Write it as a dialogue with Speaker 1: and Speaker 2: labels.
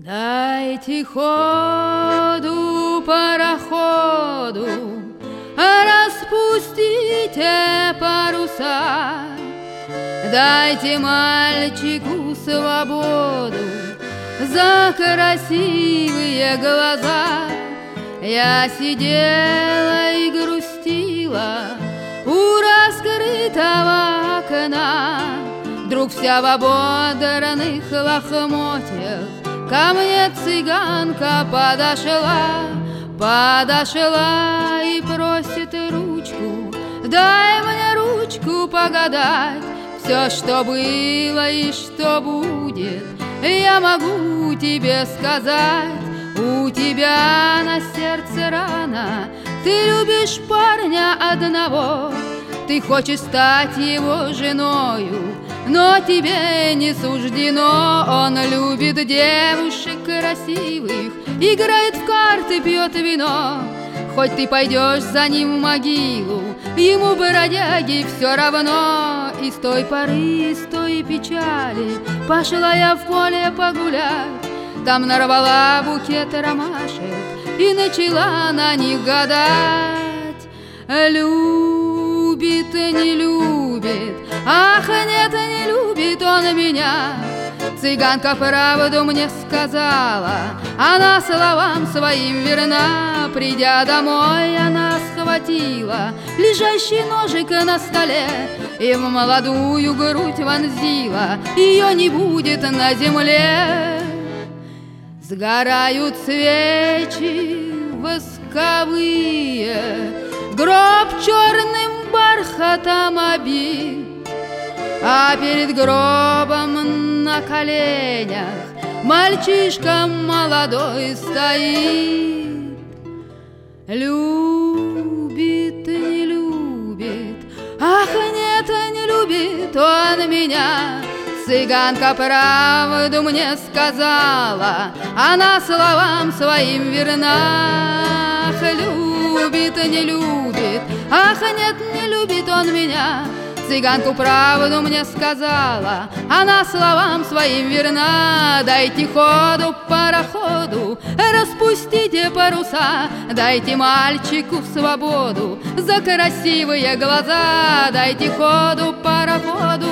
Speaker 1: Дайте ходу пароходу, распустите паруса, дайте мальчику свободу за красивые глаза. Я сидела и грустила у раскрытого окна. Вдруг вся в ободранных лохмотьях ко мне цыганка подошла и просит ручку. Дай мне ручку погадать все, что было и что будет, я могу тебе сказать. У тебя на сердце рана, ты любишь парня одного, ты хочешь стать его женою, но тебе не суждено. Он любит девушек красивых, играет в карты, пьет вино. Хоть ты пойдешь за ним в могилу, ему, бродяги, все равно. И с той поры, с той печали пошла я в поле погулять. Там нарвала букет ромашек и начала на них гадать. Любит, не любит, ах, нет, не любит он меня. Цыганка правду мне сказала, она словам своим верна. Придя домой, она схватила лежащий ножик на столе и в молодую грудь вонзила. Ее не будет на земле. Сгорают свечи восковые, гроб черным бархатом обит, а перед гробом на коленях мальчишка молодой стоит. Любит, не любит, ах, нет, не любит он меня. Цыганка правду мне сказала, она словам своим верна. Ах, любит, не любит, ах, нет, не любит он меня. Цыганку правду мне сказала, она словам своим верна. Дайте ходу пароходу, распустите паруса, дайте мальчику свободу за красивые глаза. Дайте ходу пароходу,